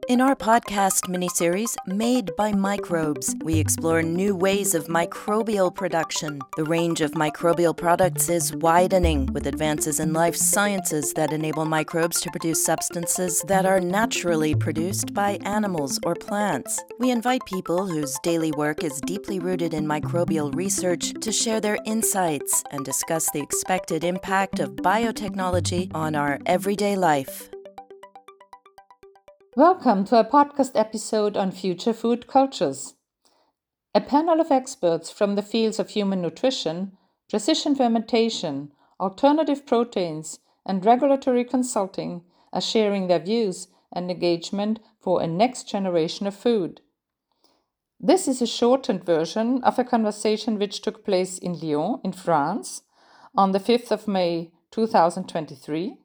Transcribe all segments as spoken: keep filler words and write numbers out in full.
In our podcast miniseries, Made by Microbes, we explore new ways of microbial production. The range of microbial products is widening, with advances in life sciences that enable microbes to produce substances that are naturally produced by animals or plants. We invite people whose daily work is deeply rooted in microbial research to share their insights and discuss the expected impact of biotechnology on our everyday life. Welcome to a podcast episode on future food cultures. A panel of experts from the fields of human nutrition, precision fermentation, alternative proteins, and regulatory consulting are sharing their views and engagement for a next generation of food. This is a shortened version of a conversation which took place in Lyon, in France, on the fifth of May two thousand twenty-three.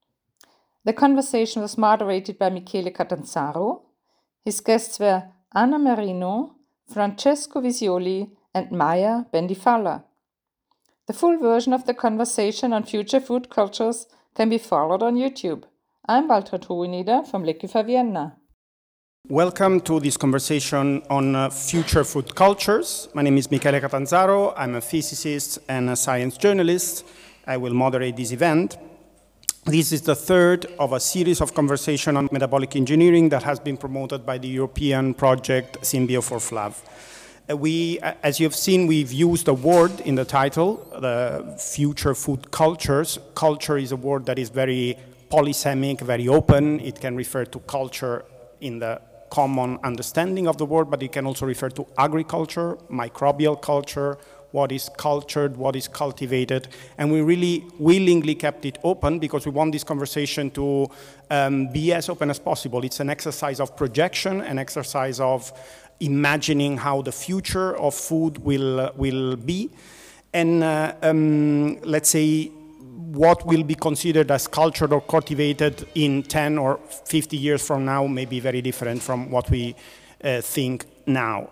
The conversation was moderated by Michele Catanzaro. His guests were Anna Marino, Francesco Visioli, and Maya Bendifalla. The full version of the conversation on future food cultures can be followed on YouTube. I'm Walter Truineder from L'Equifa Vienna. Welcome to this conversation on uh, future food cultures. My name is Michele Catanzaro. I'm a physicist and a science journalist. I will moderate this event. This is the third of a series of conversations on metabolic engineering that has been promoted by the European project Symbio for Flav. Uh, we, as you have seen, we've used a word in the title, the future food cultures. Culture is a word that is very polysemic, very open. It can refer to culture in the common understanding of the word, but it can also refer to agriculture, microbial culture, what is cultured, what is cultivated, and we really willingly kept it open because we want this conversation to um, be as open as possible. It's an exercise of projection, an exercise of imagining how the future of food will uh, will be, and uh, um, let's say what will be considered as cultured or cultivated in ten or fifty years from now may be very different from what we uh, think now.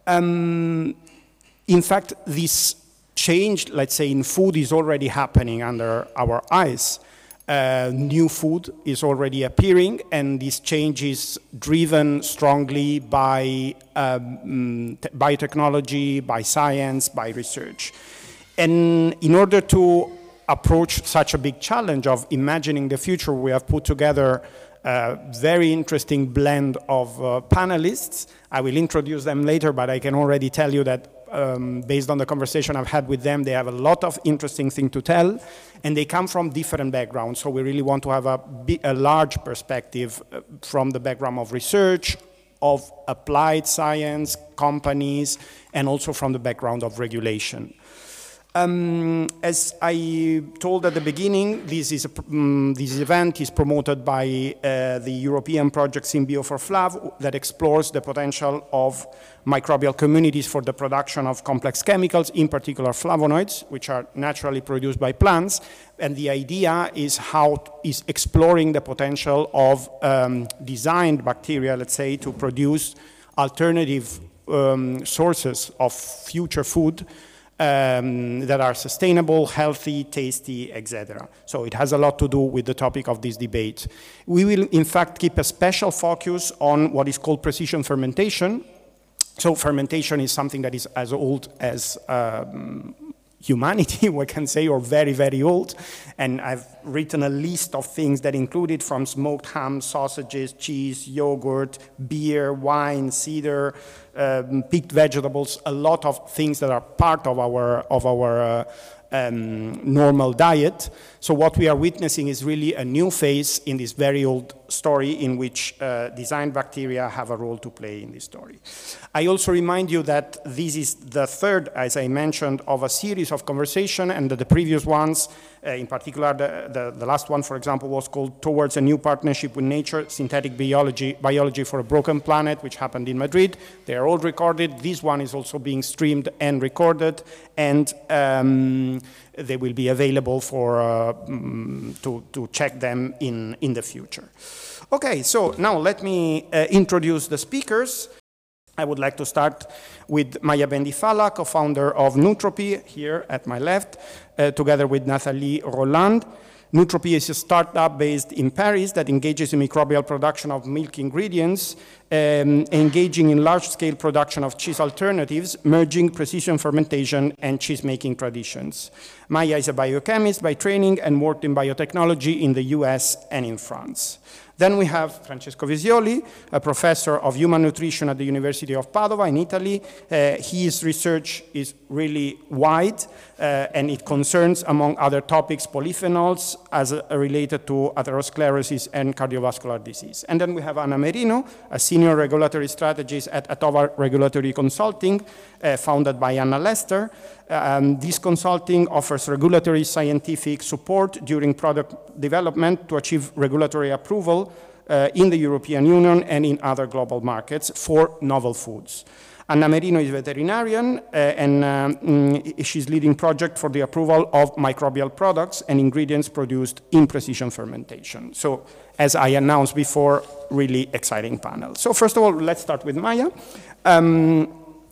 Um, In fact, this change, let's say, in food is already happening under our eyes. Uh, new food is already appearing, and this change is driven strongly by um, t- biotechnology, by science, by research. And in order to approach such a big challenge of imagining the future, we have put together a very interesting blend of uh, panelists. I will introduce them later, but I can already tell you that Um, based on the conversation I've had with them, they have a lot of interesting things to tell, and they come from different backgrounds. So we really want to have a, a large perspective uh, from the background of research, of applied science, companies, and also from the background of regulation. Um, as I told at the beginning, this is a, um, this event is promoted by uh, the European project Symbio for Flav that explores the potential of microbial communities for the production of complex chemicals, in particular flavonoids, which are naturally produced by plants. And the idea is how t- is exploring the potential of um, designed bacteria, let's say, to produce alternative um, sources of future food Um, that are sustainable, healthy, tasty, et cetera. So it has a lot to do with the topic of this debate. We will, in fact, keep a special focus on what is called precision fermentation. So fermentation is something that is as old as um, humanity, we can say, or very, very old. And I've written a list of things that include it, from smoked ham, sausages, cheese, yogurt, beer, wine, cider, um, picked vegetables, a lot of things that are part of our of our uh, um, normal diet. So what we are witnessing is really a new phase in this very old story in which uh, designed bacteria have a role to play in this story. I also remind you that this is the third, as I mentioned, of a series of conversation, and that the previous ones, uh, in particular the, the, the last one, for example, was called Towards a New Partnership with Nature, Synthetic Biology, Biology for a Broken Planet, which happened in Madrid. They are all recorded. This one is also being streamed and recorded, and um, they will be available for uh, um, to, to check them in, in the future. Okay, so now let me uh, introduce the speakers. I would like to start with Maya Bendifalla, co-founder of Nutropy, here at my left, uh, together with Nathalie Roland. Nutropie is a startup based in Paris that engages in microbial production of milk ingredients, um, engaging in large-scale production of cheese alternatives, merging precision fermentation and cheese-making traditions. Maya is a biochemist by training and worked in biotechnology in the U S and in France. Then we have Francesco Visioli, a professor of human nutrition at the University of Padova in Italy. Uh, his research is really wide, uh, and it concerns, among other topics, polyphenols as uh, related to atherosclerosis and cardiovascular disease. And then we have Anna Merino, a senior regulatory strategist at Atova Regulatory Consulting, uh, founded by Anna Lester. Um, this consulting offers regulatory scientific support during product development to achieve regulatory approval uh, in the European Union and in other global markets for novel foods. Anna Merino is a veterinarian, uh, and um, she's leading project for the approval of microbial products and ingredients produced in precision fermentation. So, as I announced before, really exciting panel. So first of all, let's start with Maya. Um,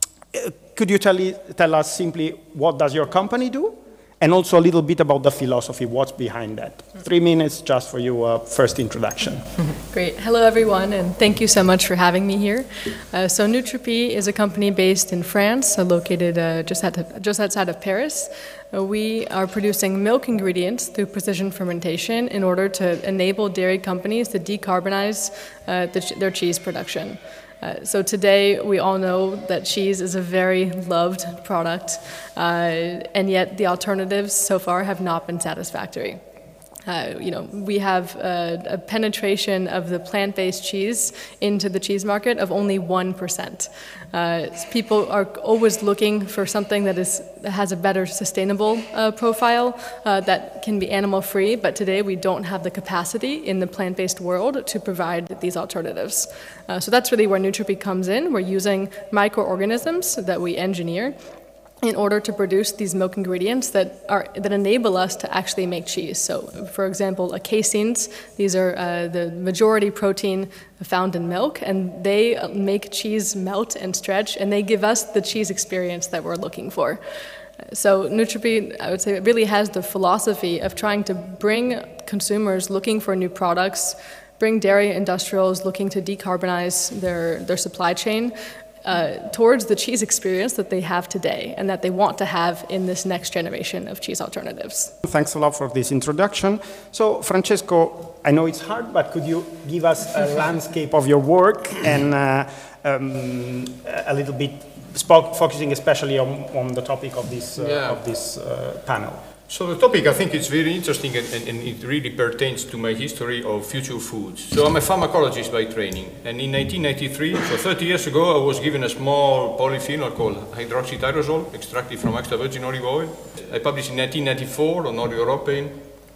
Could you tell, tell us simply what does your company do? And also a little bit about the philosophy, what's behind that. Three minutes just for your uh, first introduction. Great. Hello, everyone, and thank you so much for having me here. Uh, so Nutropie is a company based in France, uh, located uh, just, at, just outside of Paris. Uh, we are producing milk ingredients through precision fermentation in order to enable dairy companies to decarbonize uh, the, their cheese production. Uh, so today we all know that cheese is a very loved product, uh, and yet the alternatives so far have not been satisfactory. Uh, you know, we have a, a penetration of the plant-based cheese into the cheese market of only one percent. Uh, people are always looking for something that is that has a better sustainable uh, profile uh, that can be animal-free, but today we don't have the capacity in the plant-based world to provide these alternatives. Uh, so that's really where Nutropie comes in. We're using microorganisms that we engineer in order to produce these milk ingredients that are that enable us to actually make cheese. So, for example, uh, caseins, these are uh, the majority protein found in milk, and they make cheese melt and stretch, and they give us the cheese experience that we're looking for. So Nutropie, I would say, really has the philosophy of trying to bring consumers looking for new products, bring dairy industrials looking to decarbonize their, their supply chain, Uh, towards the cheese experience that they have today and that they want to have in this next generation of cheese alternatives. Thanks a lot for this introduction. So, Francesco, I know it's hard, but could you give us a landscape of your work and uh, um, a little bit focusing especially on, on the topic of this, uh, yeah. of this uh, panel? So the topic, I think it's very interesting, and, and, and it really pertains to my history of future foods. So I'm a pharmacologist by training, and in nineteen ninety-three, so thirty years ago, I was given a small polyphenol called hydroxytyrosol, extracted from extra virgin olive oil. I published in nineteen ninety-four on European.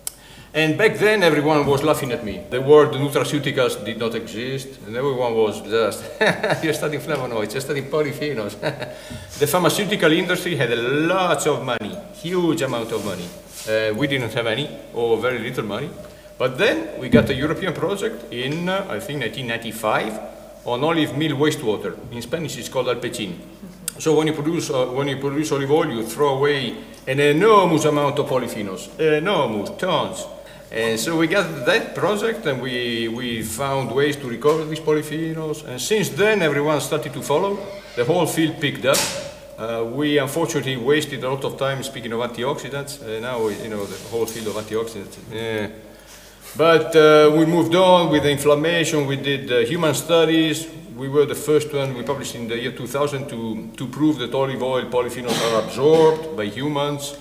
And back then, everyone was laughing at me. The word nutraceuticals did not exist, and everyone was just, you're studying flavonoids, you're studying polyphenols. The pharmaceutical industry had lots of money, huge amount of money. Uh, we didn't have any, or very little money. But then we got a European project in, uh, I think, nineteen ninety-five, on olive meal wastewater. In Spanish, it's called alpecin. So when you produce uh, when you produce olive oil, you throw away an enormous amount of polyphenols, enormous, tons. And so we got that project, and we, we found ways to recover these polyphenols. And since then, everyone started to follow. The whole field picked up. Uh, we unfortunately wasted a lot of time speaking of antioxidants. Uh, now, you know, the whole field of antioxidants. Yeah. But uh, we moved on with the inflammation. We did uh, human studies. We were the first one, we published in the year two thousand to, to prove that olive oil polyphenols are absorbed by humans.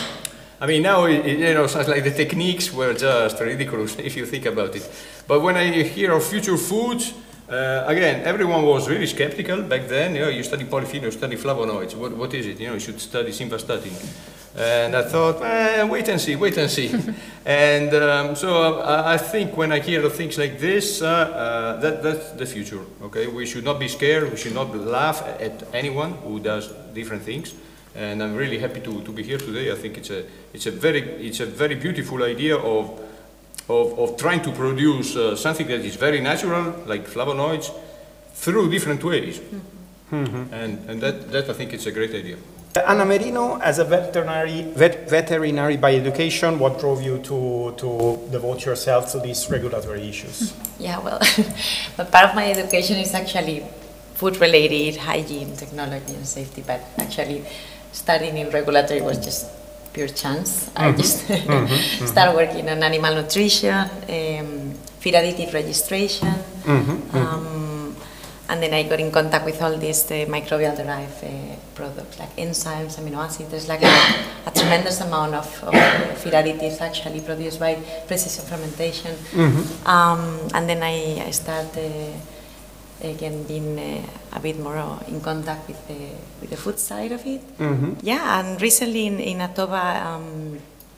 I mean, now, it, you know, sounds like the techniques were just ridiculous if you think about it. But when I hear of future foods, uh, again, everyone was really skeptical back then. You know, you study polyphenols, you study flavonoids. What, what is it? You know, you should study simvastatin. And I thought, eh, wait and see, wait and see. And um, so I, I think when I hear of things like this, uh, uh, that, that's the future. Okay, we should not be scared. We should not laugh at anyone who does different things. And I'm really happy to, to be here today. I think it's a it's a very it's a very beautiful idea of of, of trying to produce uh, something that is very natural, like flavonoids, through different ways. Mm-hmm. And and that that I think it's a great idea. Anna Merino, as a veterinary vet, veterinary by education, what drove you to, to devote yourself to these regulatory issues? Yeah, well, but part of my education is actually food-related, hygiene, technology, and safety. But actually, studying in regulatory was just pure chance. Mm-hmm. I just mm-hmm. started working on animal nutrition, um, feed additive registration. Mm-hmm. Um, And then I got in contact with all these uh, microbial-derived uh, products like enzymes, amino acids. There's like a, a tremendous amount of, of feed additives actually produced by precision fermentation. Mm-hmm. um, and then I, I started uh, again being uh, a bit more in contact with the with the food side of it. Mm-hmm. Yeah, and recently in, in Atoba um,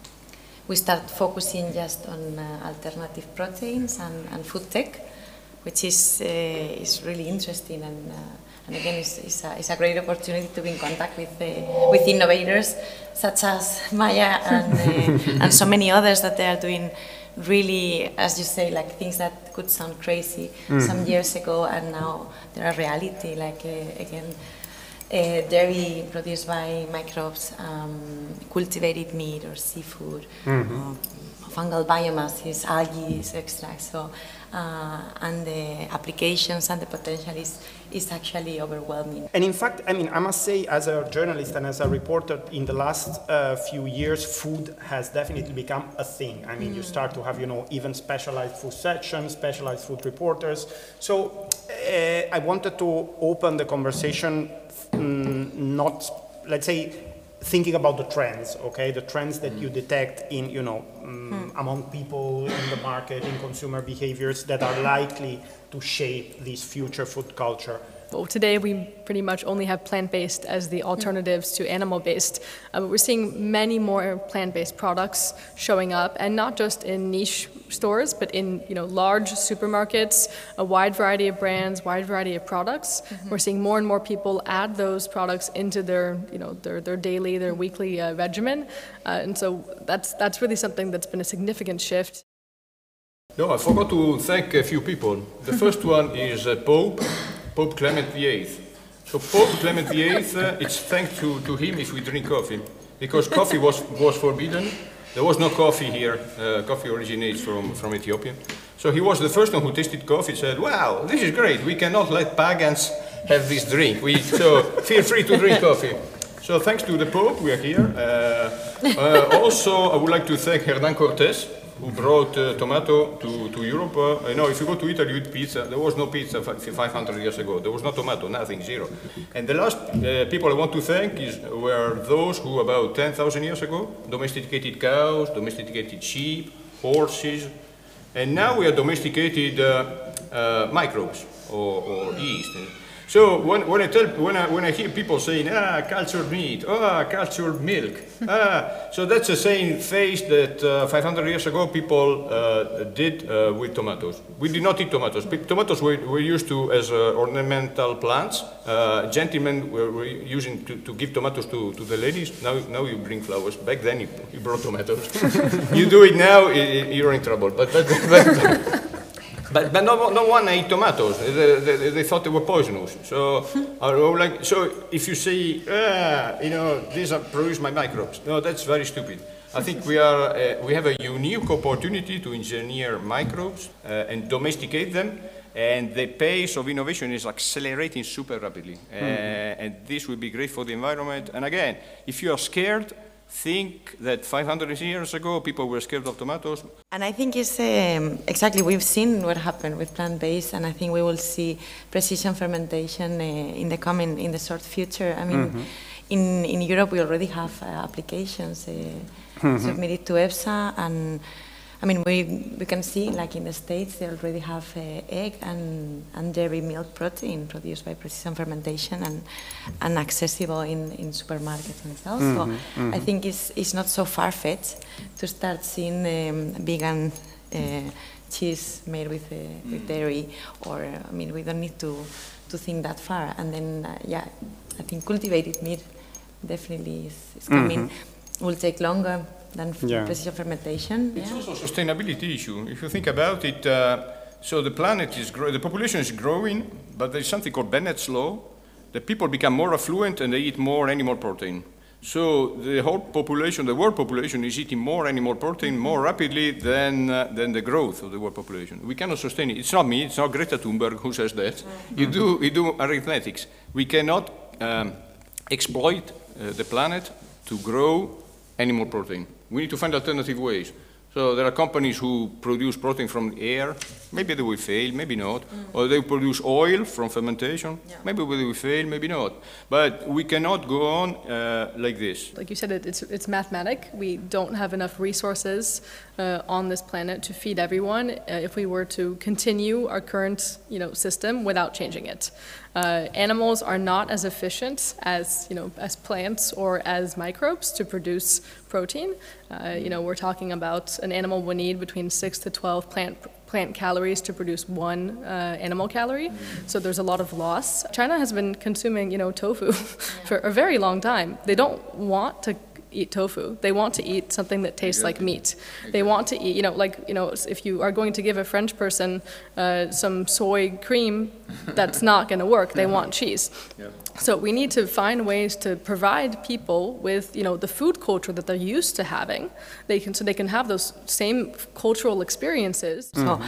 we started focusing just on uh, alternative proteins and, and food tech, which is uh, is really interesting, and uh, and again it's, it's, a, it's a great opportunity to be in contact with uh, with innovators such as Maya and uh, and so many others that they are doing really, as you say, like things that could sound crazy mm. some years ago, and now they're a reality. Like uh, again, uh, dairy produced by microbes, um, cultivated meat or seafood, mm-hmm. uh, fungal biomass is algae is extract. So. Uh, and the applications and the potential is, is actually overwhelming. And in fact, I mean, I must say, as a journalist and as a reporter, in the last uh, few years, food has definitely become a thing. I mean, mm. you start to have, you know, even specialized food sections, specialized food reporters. So uh, I wanted to open the conversation, mm, not, let's say, thinking about the trends, okay, the trends that you detect in, you know, um, hmm. among people in the market, in consumer behaviors that are likely to shape this future food culture. Well, today we pretty much only have plant-based as the alternatives to animal-based. Uh, but we're seeing many more plant-based products showing up, and not just in niche stores, but in you know large supermarkets, a wide variety of brands, wide variety of products. Mm-hmm. We're seeing more and more people add those products into their you know their their daily, their weekly uh, regimen, uh, and so that's that's really something that's been a significant shift. No, I forgot to thank a few people. The first one is uh, Pope. Pope Clement the Eighth. So Pope Clement the Eighth, uh, it's thanks to, to him if we drink coffee, because coffee was, was forbidden. There was no coffee here. Uh, coffee originates from, from Ethiopia. So he was the first one who tasted coffee, said, wow, this is great. We cannot let pagans have this drink. We, so feel free to drink coffee. So thanks to the Pope, we are here. Uh, uh, also, I would like to thank Hernan Cortés, who brought uh, tomato to, to Europe. Uh, you know, if you go to Italy, you eat pizza. There was no pizza five hundred years ago. There was no tomato, nothing, zero. And the last uh, people I want to thank is were those who, about ten thousand years ago, domesticated cows, domesticated sheep, horses, and now we are domesticated uh, uh, microbes or, or yeast. So when, when I tell when I when I hear people saying ah cultured meat, ah cultured milk, ah so that's the same phase that uh, five hundred years ago people uh, did uh, with tomatoes. We did not eat tomatoes. P- tomatoes were, were used to as uh, ornamental plants. Uh, gentlemen were, were using to, to give tomatoes to, to the ladies. Now now you bring flowers. Back then you, you brought tomatoes. You do it now, you're in trouble. But but. but But, but no, no one ate tomatoes. They, they, they thought they were poisonous. So, I like, so if you say, ah, you know, these are produced by microbes, no, that's very stupid. I think we are uh, we have a unique opportunity to engineer microbes uh, and domesticate them, and the pace of innovation is accelerating super rapidly. Uh, mm-hmm. And this will be great for the environment. And again, if you are scared, think that five hundred years ago people were scared of tomatoes. And I think it's um, exactly, we've seen what happened with plant-based, and I think we will see precision fermentation uh, in the coming, in the short future. I mean, mm-hmm. in, in Europe we already have uh, applications uh, mm-hmm. submitted to EFSA, and I mean, we we can see, like in the States, they already have uh, egg and, and dairy milk protein produced by precision fermentation and and accessible in, in supermarkets and so. Mm-hmm, so mm-hmm. I think it's it's not so far-fetched to start seeing um, vegan uh, cheese made with uh, with dairy, or I mean, we don't need to to think that far. And then uh, yeah, I think cultivated meat definitely is, is coming. Mm-hmm. Will take longer than yeah. precision fermentation. It's yeah. also a sustainability issue. If you think about it, uh, so the planet is growing, the population is growing, but there's something called Bennett's Law, the people become more affluent and they eat more animal protein. So the whole population, the world population, is eating more animal protein more rapidly than uh, than the growth of the world population. We cannot sustain it. It's not me. It's not Greta Thunberg who says that. Mm-hmm. You do you do arithmetics. We cannot um, exploit uh, the planet to grow animal protein. We need to find alternative ways. So there are companies who produce protein from the air. Maybe they will fail, maybe not. Mm. Or they produce oil from fermentation. Yeah. Maybe they will fail, maybe not. But we cannot go on uh, like this. Like you said, it, it's it's mathematic. We don't have enough resources uh, on this planet to feed everyone. Uh, if we were to continue our current, you know, system without changing it. Uh, animals are not as efficient as, you know, as plants or as microbes to produce protein. Uh, you know, we're talking about an animal will need between six to twelve plant plant calories to produce one uh, animal calorie. So there's a lot of loss. China has been consuming, you know, tofu for a very long time. They don't want to eat tofu. They want to eat something that tastes exactly. like meat. Exactly. They want to eat, you know, like, you know, if you are going to give a French person uh, some soy cream, that's not going to work. They want cheese. Yeah. So we need to find ways to provide people with, you know, the food culture that they're used to having. They can, so they can have those same cultural experiences. Mm-hmm. So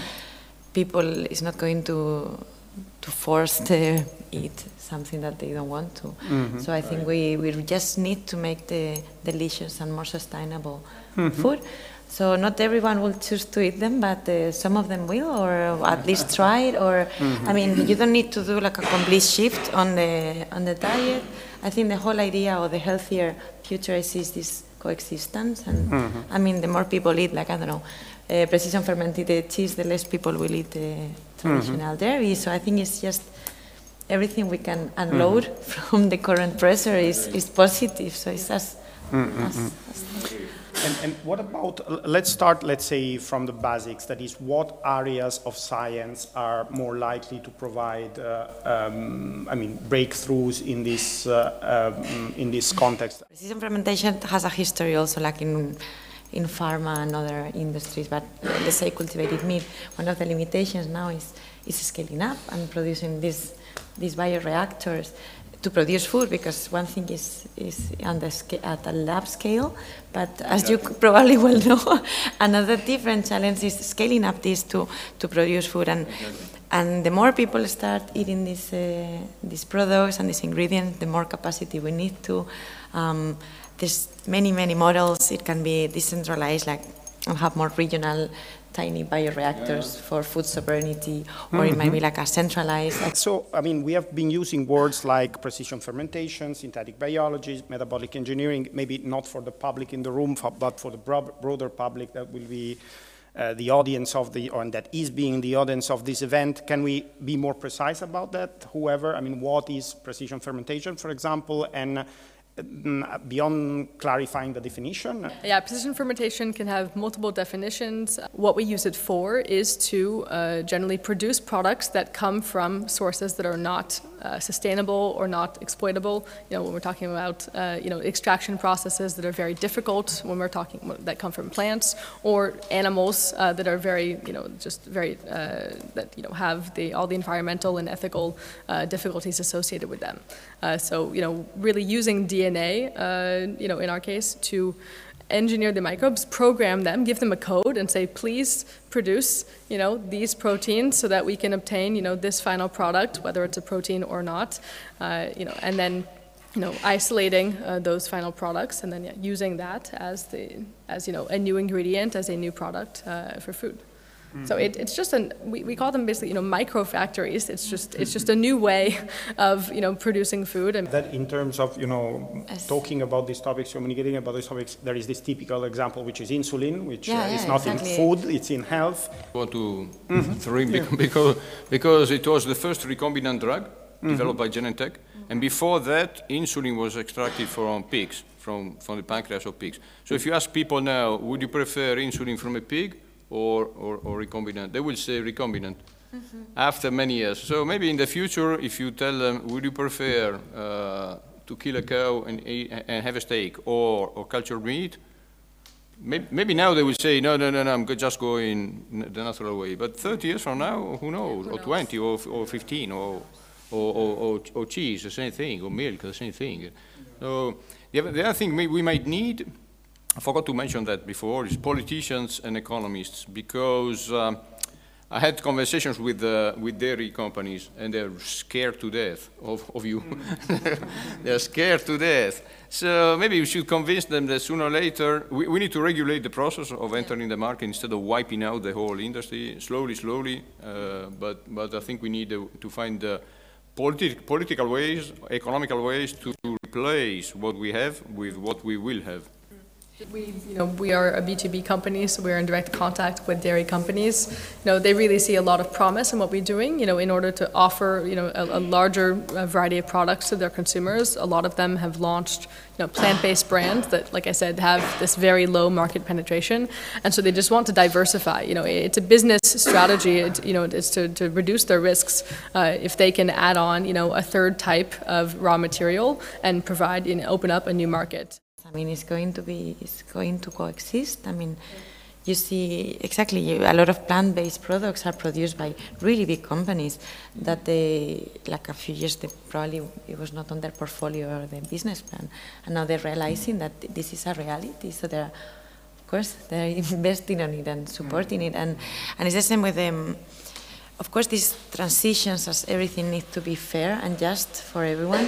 people is not going to to force to eat something that they don't want to. Mm-hmm. So I think we, we just need to make the delicious and more sustainable mm-hmm. food. So not everyone will choose to eat them, but uh, some of them will, or at least try it. Or mm-hmm. I mean, you don't need to do like a complete shift on the on the diet. I think the whole idea of the healthier future is this coexistence. And mm-hmm. I mean, the more people eat, like I don't know, uh, precision fermented cheese, the less people will eat the traditional mm-hmm. dairy. So I think it's just everything we can unload mm-hmm. from the current pressure is, is positive. So it's as, mm-hmm. as, as and, and what about, let's start, let's say, from the basics. That is, what areas of science are more likely to provide, uh, um, I mean, breakthroughs in this uh, um, in this context? Precision fermentation has a history also, like in in pharma and other industries, but let's say cultivated meat. One of the limitations now is is scaling up and producing these these bioreactors to produce food, because one thing is is on the sca- at a lab scale, but as you probably well know, another different challenge is scaling up this to to produce food. And and the more people start eating these uh, these products and these ingredients, the more capacity we need to. Um, there's many many models. It can be decentralized, like and have more regional tiny bioreactors for food sovereignty, or mm-hmm. it might be like a centralized. So, I mean, we have been using words like precision fermentation, synthetic biology, metabolic engineering, maybe not for the public in the room, but for the broader public that will be uh, the audience of the, or that is being the audience of this event. Can we be more precise about that? Whoever, I mean, what is precision fermentation, for example, and beyond clarifying the definition? Yeah, precision fermentation can have multiple definitions. What we use it for is to uh, generally produce products that come from sources that are not uh, sustainable or not exploitable. You know, when we're talking about uh, you know extraction processes that are very difficult, when we're talking that come from plants, or animals uh, that are very you know just very uh, that you know have the all the environmental and ethical uh, difficulties associated with them. Uh, so you know really using D N A, uh, you know in our case, to engineer the microbes, program them, give them a code, and say, please produce, you know, these proteins so that we can obtain, you know, this final product, whether it's a protein or not, uh, you know, and then, you know, isolating uh, those final products, and then yeah, using that as the, as you know, a new ingredient, as a new product uh, for food. So it, it's just an we, we call them basically you know micro factories. It's just it's just a new way of you know producing food. And that in terms of you know yes. talking about these topics, communicating about these topics, there is this typical example which is insulin, which yeah, uh, yeah, is not exactly. in food, it's in health. I want to mm-hmm. three yeah. because because it was the first recombinant drug mm-hmm. developed by Genentech, mm-hmm. and before that, insulin was extracted from pigs, from from the pancreas of pigs. So if you ask people now, would you prefer insulin from a pig? Or, or, or recombinant, they will say recombinant mm-hmm. after many years. So maybe in the future, if you tell them, would you prefer uh, to kill a cow and, eat, and have a steak, or, or cultured meat? Maybe, maybe now they will say, no, no, no, no, I'm just going the natural way. But thirty years from now, who knows? Who knows? Or twenty, or, or fifteen, or or, or, or, or cheese, the same thing, or milk, the same thing. So the other, the other thing we might need, I forgot to mention that before, is politicians and economists, because um, I had conversations with uh, with dairy companies, and they're scared to death of, of you. They're scared to death. So maybe we should convince them that sooner or later we, we need to regulate the process of entering the market instead of wiping out the whole industry slowly, slowly. Uh, but but I think we need to, to find uh, politi political ways, economical ways to replace what we have with what we will have. We, you know, we are a B two B company, so we're in direct contact with dairy companies. You know, they really see a lot of promise in what we're doing, you know, in order to offer, you know, a, a larger variety of products to their consumers. A lot of them have launched, you know, plant-based brands that, like I said, have this very low market penetration. And so they just want to diversify. You know, it's a business strategy, it, you know, it's to, to reduce their risks uh, if they can add on, you know, a third type of raw material and provide, you know, open up a new market. I mean, it's going to be, it's going to coexist. I mean, you see, exactly, you, a lot of plant-based products are produced by really big companies that they, like a few years, they probably, it was not on their portfolio or their business plan. And now they're realizing that this is a reality. So they're, of course, they're investing on it and supporting it. And, and it's the same with them. Of course, these transitions, as everything, needs to be fair and just for everyone.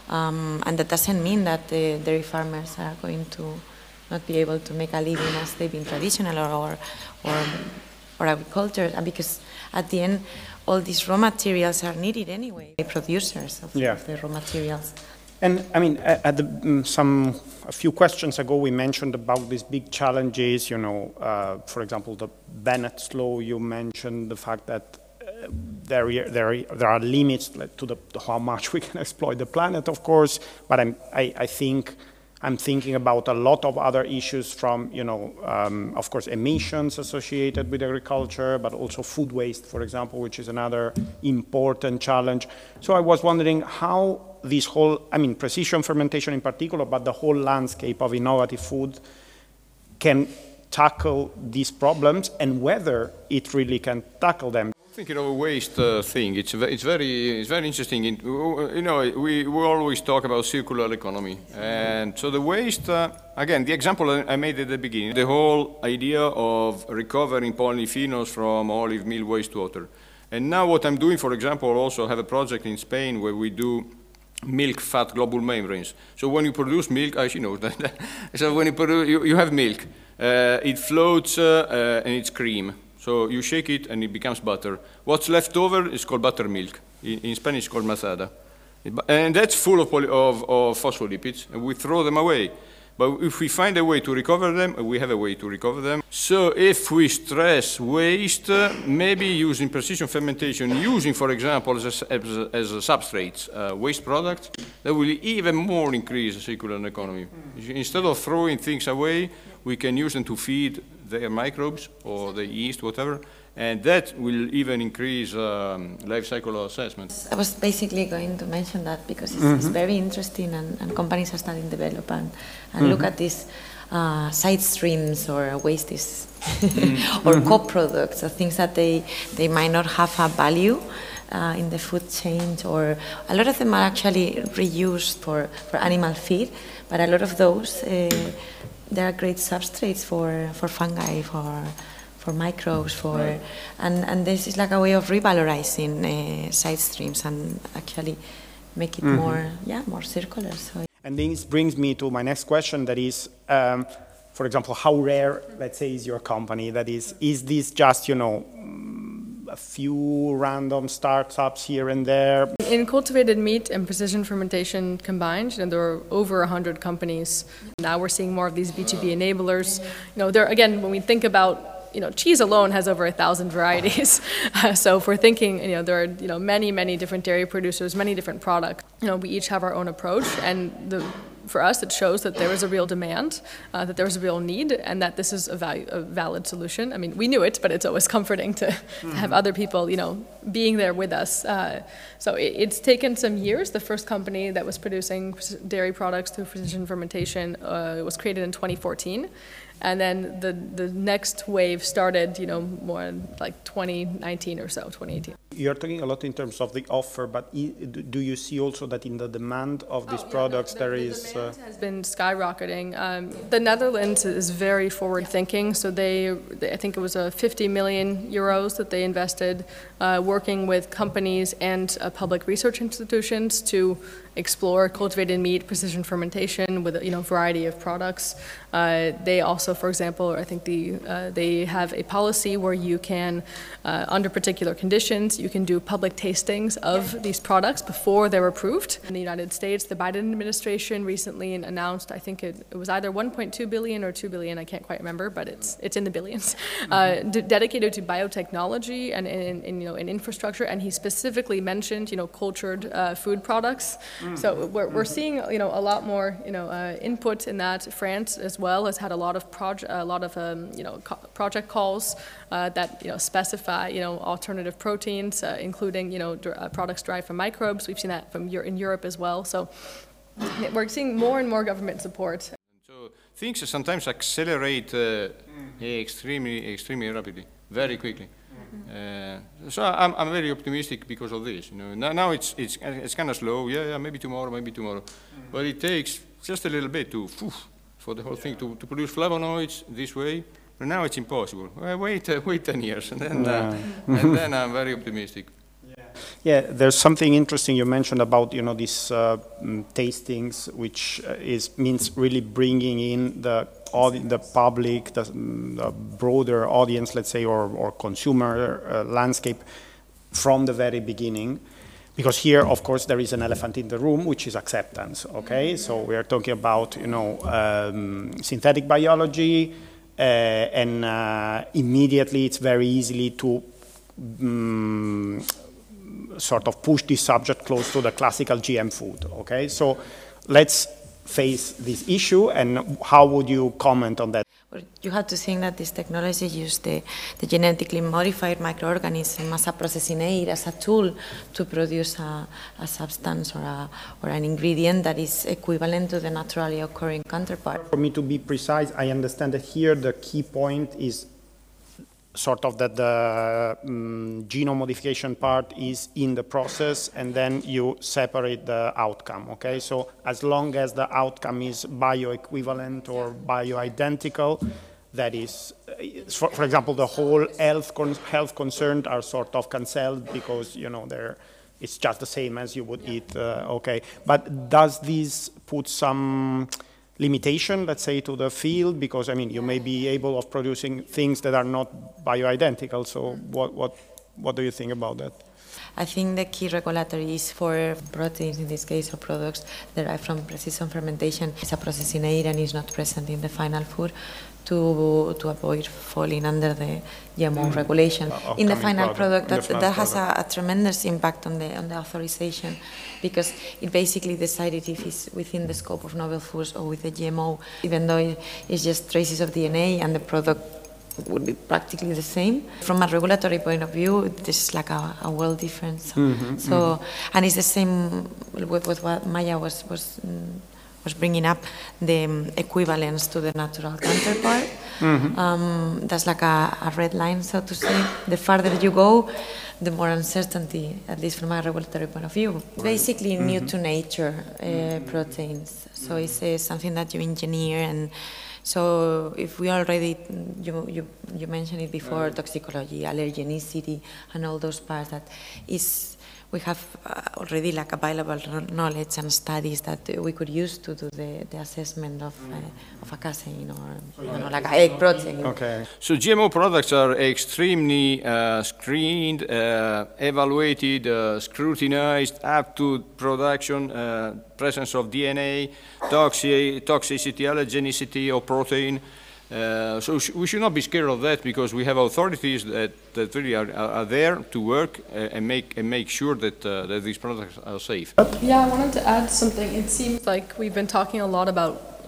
Um, and that doesn't mean that the dairy farmers are going to not be able to make a living as they've been traditional or, or, or agriculture, because at the end, all these raw materials are needed anyway by producers of, yeah. of the raw materials. And I mean, at the, some a few questions ago, we mentioned about these big challenges. You know, uh, for example, the Bennett's Law. You mentioned the fact that There, there, there are limits to, the, to how much we can exploit the planet, of course, but I'm, I, I think I'm thinking about a lot of other issues from, you know, um, of course, emissions associated with agriculture, but also food waste, for example, which is another important challenge. So I was wondering how this whole, I mean, precision fermentation in particular, but the whole landscape of innovative food can tackle these problems and whether it really can tackle them. Thinking of a waste uh, thing, it's it's very it's very interesting. In, you know, we, we always talk about circular economy, and so the waste. Uh, again, the example I made at the beginning, the whole idea of recovering polyphenols from olive meal wastewater, and now what I'm doing, for example, also have a project in Spain where we do milk fat globule membranes. So when you produce milk, I should know that. So when you produce, you, you have milk, uh, it floats uh, uh, and it's cream. So you shake it and it becomes butter. What's left over is called buttermilk. In, in Spanish, it's called mazada. And that's full of, poly, of, of phospholipids, and we throw them away. But if we find a way to recover them, we have a way to recover them. So if we stress waste, uh, maybe using precision fermentation, using, for example, as a, as a, as a substrate, uh, waste product, that will even more increase the circular economy. Mm. Instead of throwing things away, we can use them to feed their microbes or the yeast, whatever, and that will even increase um, life cycle assessment. I was basically going to mention that because it's, mm-hmm. it's very interesting, and, and companies are starting to develop and, and mm-hmm. look at these uh, side streams or wastes mm-hmm. or mm-hmm. co-products, or things that they, they might not have a value uh, in the food chain, or a lot of them are actually reused for, for animal feed, but a lot of those uh, they are great substrates for, for fungi, for for microbes, for right. and, and this is like a way of revalorizing uh, side streams and actually make it mm-hmm. more yeah more circular. So. And this brings me to my next question. That is, um, for example, how rare, let's say, is your company? That is, is this just you know a few random startups here and there? In cultivated meat and precision fermentation combined, you know, there are over one hundred companies. Now we're seeing more of these B two B enablers. You know, there again, when we think about, you know, cheese alone has over a thousand varieties. Uh, so if we're thinking, you know, there are, you know, many, many different dairy producers, many different products. You know, we each have our own approach, and the for us, it shows that there is a real demand, uh, that there is a real need, and that this is a, value, a valid solution. I mean, we knew it, but it's always comforting to, mm-hmm. to have other people, you know, being there with us. Uh, so it, it's taken some years. The first company that was producing dairy products through precision fermentation uh, was created in twenty fourteen. and then the, the next wave started, you know, more in like twenty nineteen or so, twenty eighteen. You're talking a lot in terms of the offer, but do you see also that in the demand of these oh, products yeah, the, the, there the is... demand uh, has been skyrocketing. Um, the Netherlands is very forward-thinking, so they, they, I think it was a fifty million euros that they invested uh, working with companies and uh, public research institutions to explore cultivated meat, precision fermentation with a you know, variety of products. Uh, they also, for example, I think the, uh, they have a policy where you can, uh, under particular conditions, you can do public tastings of these products before they're approved. In the United States, the Biden administration recently announced, I think it, it was either one point two billion or two billion, I can't quite remember, but it's it's in the billions, uh, d- dedicated to biotechnology and, and, and you know, in infrastructure. And he specifically mentioned, you know, cultured uh, food products. Mm. So we're we're seeing, you know, a lot more, you know, uh, input in that. France as well has had a lot of project, a lot of um, you know, co- project calls uh, that you know specify, you know, alternative proteins, uh, including, you know, d- uh, products derived from microbes. We've seen that from Euro- in Europe as well. So we're seeing more and more government support. So things sometimes accelerate uh, extremely, extremely rapidly, very quickly. Uh, so I'm, I'm very optimistic because of this. You know, now, now it's it's it's kind of slow. Yeah, yeah, maybe tomorrow, maybe tomorrow, mm-hmm. but it takes just a little bit to phew, for the whole yeah. thing to, to produce flavonoids this way. But now it's impossible. Well, wait, uh, wait ten years, and then uh, and then I'm very optimistic. Yeah, there's something interesting you mentioned about, you know, these uh, mm, tastings, which uh, is means really bringing in the audi- the public, the, the broader audience, let's say, or, or consumer uh, landscape from the very beginning. Because here, of course, there is an elephant in the room, which is acceptance, okay? So we are talking about, you know, um, synthetic biology, uh, and uh, immediately it's very easily to um, sort of push this subject close to the classical G M food, okay? So let's face this issue, and how would you comment on that? Well, you have to think that this technology uses the, the genetically modified microorganism as a processing aid, as a tool to produce a, a substance or, a, or an ingredient that is equivalent to the naturally occurring counterpart. For me to be precise, I understand that here the key point is sort of that the um, genome modification part is in the process, and then you separate the outcome, okay? So as long as the outcome is bioequivalent or bioidentical, that is, for, for example, the whole health con- health concerns are sort of cancelled because, you know, they're, it's just the same as you would eat, uh, okay? But does this put some limitation, let's say, to the field? Because, I mean, you may be able of producing things that are not bioidentical, so what what what do you think about that? I think the key regulatory is for proteins, in this case, or products derived from precision fermentation. It's a processing aid and is not present in the final food to to avoid falling under the G M O mm. regulation. Uh, in the final product, product that, that has a, a tremendous impact on the on the authorization, because it basically decided if it's within the scope of novel foods or with the G M O, even though it, it's just traces of D N A and the product would be practically the same. From a regulatory point of view, this is like a, a world difference. So, mm-hmm, so mm-hmm. and it's the same with, with what Maya was was um, was bringing up, the um, equivalence to the natural counterpart. Mm-hmm. Um, that's like a, a red line, so to say. The farther you go, the more uncertainty, at least from a regulatory point of view. Basically, mm-hmm. new to nature uh, mm-hmm. proteins. So it's uh, something that you engineer, and so if we already, you you, you mentioned it before, right. toxicology, allergenicity, and all those parts, that is, we have uh, already like available knowledge and studies that we could use to do the, the assessment of uh, of a casein or you know, like an egg protein. Okay. So G M O products are extremely uh, screened, uh, evaluated, uh, scrutinized up to production, uh, presence of D N A, toxi- toxicity, allergenicity of protein. Uh, so sh- we should not be scared of that, because we have authorities that, that really are, are there to work uh, and make and make sure that uh, that these products are safe. Yeah, I wanted to add something. It seems like we've been talking a lot about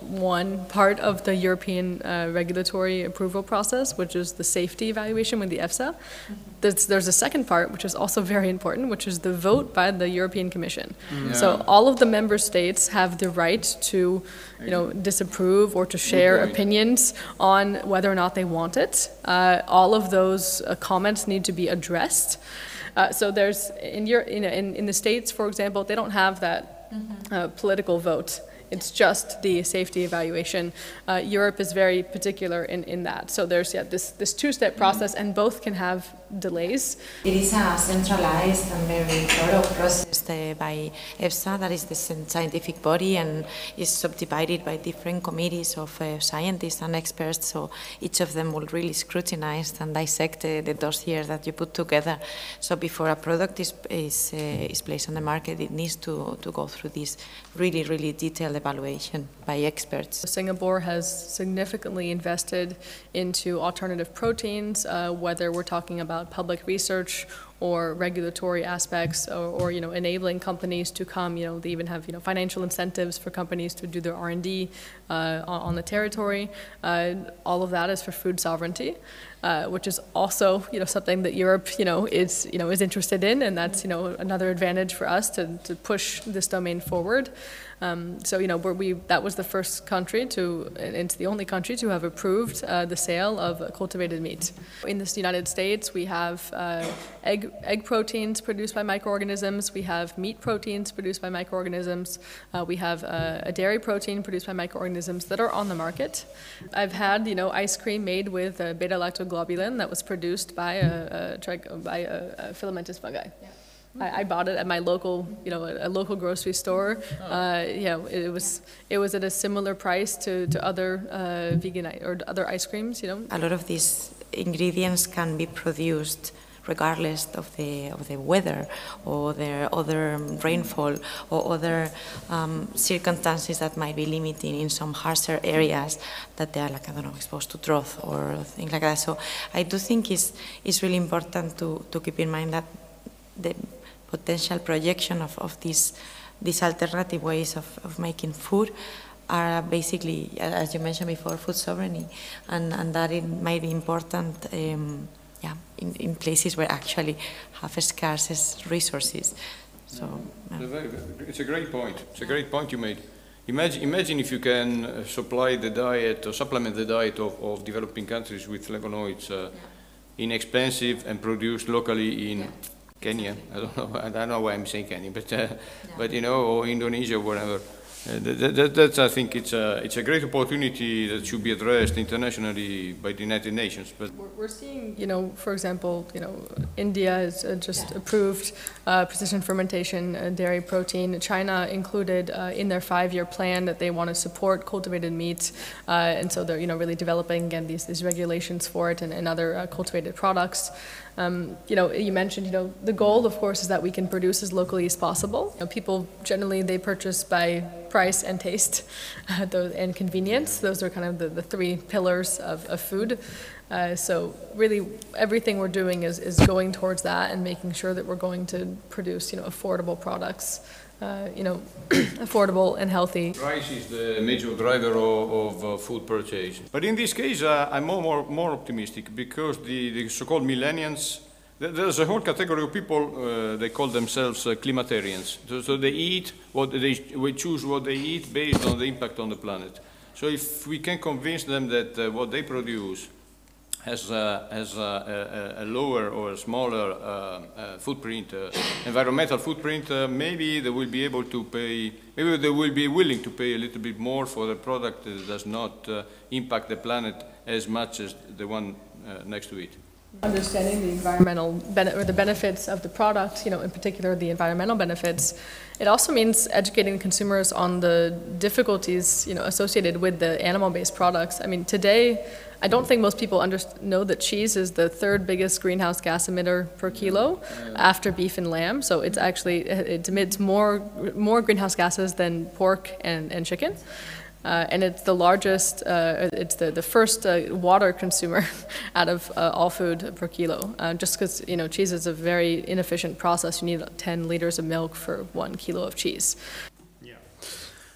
one part of the European uh, regulatory approval process, which is the safety evaluation with the EFSA. There's, there's a second part, which is also very important, which is the vote by the European Commission. Yeah. So all of the member states have the right to, you know, disapprove or to share opinions on whether or not they want it. Uh, all of those uh, comments need to be addressed. Uh, so there's, in, your, you know, in, in the States, for example, they don't have that mm-hmm. uh, political vote. It's just the safety evaluation. Uh, Europe is very particular in, in that. So there's yeah, this, this two-step process, and both can have delays. It is a centralized and very thorough process by EFSA, that is the scientific body, and is subdivided by different committees of uh, scientists and experts. So each of them will really scrutinize and dissect uh, the dossier that you put together. So before a product is is, uh, is placed on the market, it needs to, to go through this really, really detailed evaluation by experts. Singapore has significantly invested into alternative proteins, uh, whether we're talking about public research or regulatory aspects, or, or you know, enabling companies to come. You know, they even have you know financial incentives for companies to do their R and D uh, on, on the territory. Uh, all of that is for food sovereignty, uh, which is also you know something that Europe you know is you know is interested in, and that's you know another advantage for us to to push this domain forward. Um, so you know we're, we that was the first country to, and it's the only country to have approved uh, the sale of cultivated meat. In the United States, we have uh, egg egg proteins produced by microorganisms. We have meat proteins produced by microorganisms. Uh, we have uh, a dairy protein produced by microorganisms that are on the market. I've had you know ice cream made with uh, beta-lactoglobulin that was produced by a, a, by a, a filamentous fungi. Yeah. I, I bought it at my local, you know, a, a local grocery store. Uh, you know, it, it was it was at a similar price to to other uh, vegan or other ice creams. You know, a lot of these ingredients can be produced regardless of the of the weather or the other rainfall or other um, circumstances that might be limiting in some harsher areas that they are like I don't know exposed to drought or things like that. So I do think it's it's really important to to keep in mind that the potential projection of, of these these alternative ways of, of making food are basically, as you mentioned before, food sovereignty, and, and that it might be important um, yeah, in, in places where actually have scarce resources. So, yeah. It's, a very, it's a great point. It's a great point you made. Imagine, imagine if you can supply the diet or supplement the diet of, of developing countries with flavonoids, uh, yeah. inexpensive and produced locally in yeah. Kenya. I don't know. I don't know why I'm saying Kenya, but uh, yeah. but you know, or Indonesia, or whatever. Uh, that, that, that's, I think, it's a it's a great opportunity that should be addressed internationally by the United Nations. But we're, we're seeing, you know, for example, you know, India has uh, just yeah. approved uh, precision fermentation uh, dairy protein. China included uh, in their five-year plan that they want to support cultivated meats, uh, and so they're, you know, really developing again these these regulations for it and, and other uh, cultivated products. Um, you know, you mentioned, you know, the goal, of course, is that we can produce as locally as possible. You know, people generally they purchase by price and taste, uh, those, and convenience. Those are kind of the, the three pillars of, of food. Uh, so really, everything we're doing is, is going towards that and making sure that we're going to produce, you know, affordable products. Uh, you know, affordable and healthy. Price is the major driver of, of uh, food purchase. But in this case, uh, I'm more, more more optimistic because the, the so-called millennials, there's a whole category of people, uh, they call themselves uh, climatarians. So, so they eat, what they, we choose what they eat based on the impact on the planet. So if we can convince them that uh, what they produce has, uh, has uh, a, a lower or a smaller uh, uh, footprint, uh, environmental footprint, uh, maybe they will be able to pay, maybe they will be willing to pay a little bit more for a product that does not uh, impact the planet as much as the one uh, next to it. Understanding the environmental benefit or the benefits of the product, you know, in particular the environmental benefits, it also means educating consumers on the difficulties, you know, associated with the animal-based products. I mean, today, I don't think most people underst- know that cheese is the third biggest greenhouse gas emitter per kilo after beef and lamb. So it's actually, it emits more more greenhouse gases than pork and, and chicken. Uh, and it's the largest, uh, it's the, the first uh, water consumer out of uh, all food per kilo. Uh, just because, you know, cheese is a very inefficient process. You need ten liters of milk for one kilo of cheese. Yeah.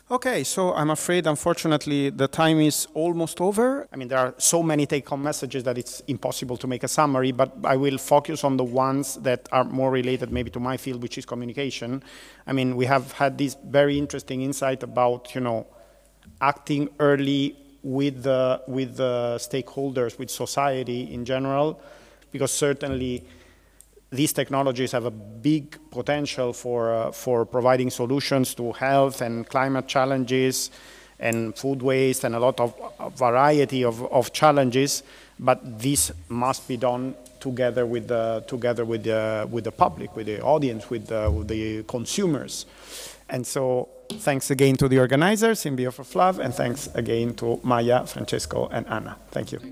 Okay, so I'm afraid, unfortunately, the time is almost over. I mean, there are so many take-home messages that it's impossible to make a summary, but I will focus on the ones that are more related maybe to my field, which is communication. I mean, we have had this very interesting insight about, you know, acting early with the, with the stakeholders, with society in general, because certainly these technologies have a big potential for, uh, for providing solutions to health and climate challenges and food waste and a lot of a variety of, of challenges, but this must be done together with the, together with the, with the public, with the audience, with the, with the consumers. And so thanks again to the organizers in B F of Love, and thanks again to Maya, Francesco, and Anna. Thank you.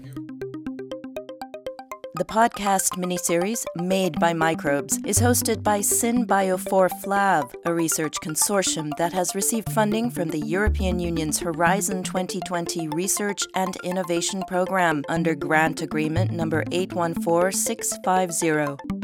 The podcast miniseries Made by Microbes is hosted by SynBio4 Flav, a research consortium that has received funding from the European Union's Horizon twenty twenty Research and Innovation Programme under grant agreement number eight one four six five zero.